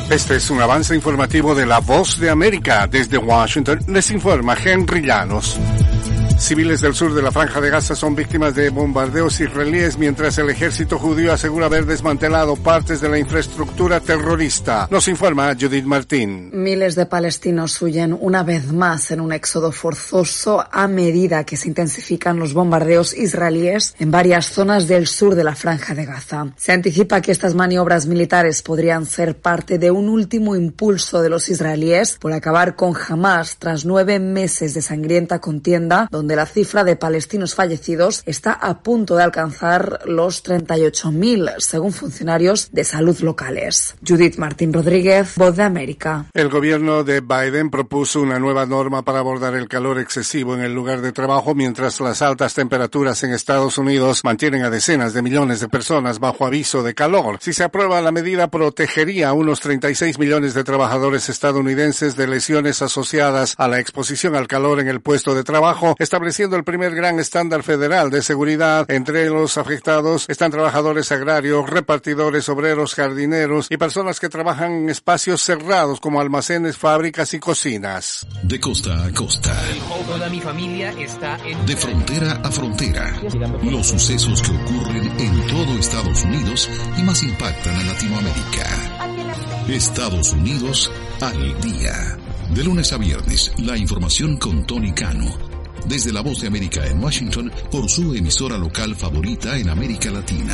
Este es un avance informativo de La Voz de América. Desde Washington les informa Henry Llanos. Civiles del sur de la Franja de Gaza son víctimas de bombardeos israelíes mientras el ejército judío asegura haber desmantelado partes de la infraestructura terrorista. Nos informa Judith Martín. Miles de palestinos huyen una vez más en un éxodo forzoso a medida que se intensifican los bombardeos israelíes en varias zonas del sur de la Franja de Gaza. Se anticipa que estas maniobras militares podrían ser parte de un último impulso de los israelíes por acabar con Hamás tras 9 meses de sangrienta contienda, donde la cifra de palestinos fallecidos está a punto de alcanzar los 38.000, según funcionarios de salud locales. Judith Martín Rodríguez, Voz de América. El gobierno de Biden propuso una nueva norma para abordar el calor excesivo en el lugar de trabajo, mientras las altas temperaturas en Estados Unidos mantienen a decenas de millones de personas bajo aviso de calor. Si se aprueba, la medida protegería a unos 36 millones de trabajadores estadounidenses de lesiones asociadas a la exposición al calor en el puesto de trabajo, estableciendo el primer gran estándar federal de seguridad. Entre los afectados están trabajadores agrarios, repartidores, obreros, jardineros y personas que trabajan en espacios cerrados como almacenes, fábricas y cocinas. De costa a costa. Toda mi familia está en... De frontera a frontera. Los sucesos que ocurren en todo Estados Unidos y más impactan a Latinoamérica. Estados Unidos al día. De lunes a viernes, la información con Tony Cano. Desde La Voz de América en Washington, por su emisora local favorita en América Latina.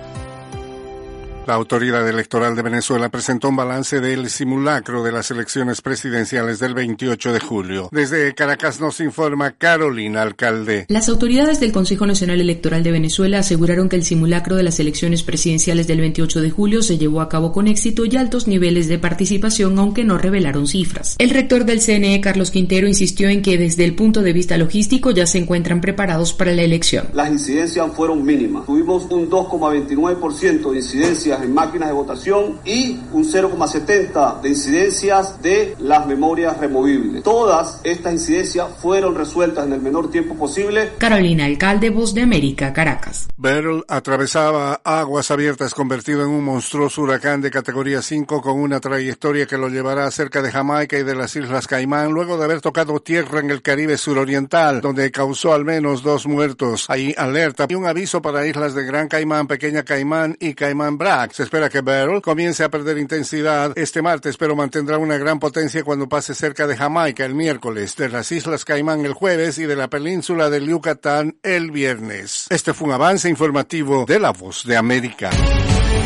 La Autoridad Electoral de Venezuela presentó un balance del simulacro de las elecciones presidenciales del 28 de julio. Desde Caracas nos informa Carolina Alcalde. Las autoridades del Consejo Nacional Electoral de Venezuela aseguraron que el simulacro de las elecciones presidenciales del 28 de julio se llevó a cabo con éxito y altos niveles de participación, aunque no revelaron cifras. El rector del CNE, Carlos Quintero, insistió en que desde el punto de vista logístico ya se encuentran preparados para la elección. Las incidencias fueron mínimas. Tuvimos un 2,29% de incidencias en máquinas de votación y un 0,70% de incidencias de las memorias removibles. Todas estas incidencias fueron resueltas en el menor tiempo posible. Carolina Alcalde, Voz de América, Caracas. Beryl atravesaba aguas abiertas convertido en un monstruoso huracán de categoría 5 con una trayectoria que lo llevará cerca de Jamaica y de las Islas Caimán, luego de haber tocado tierra en el Caribe suroriental, donde causó al menos 2 muertos. Hay alerta y un aviso para islas de Gran Caimán, Pequeña Caimán y Caimán Brac. Se espera que Beryl comience a perder intensidad este martes, pero mantendrá una gran potencia cuando pase cerca de Jamaica el miércoles, de las Islas Caimán el jueves y de la península del Yucatán el viernes. Este fue un avance informativo de La Voz de América.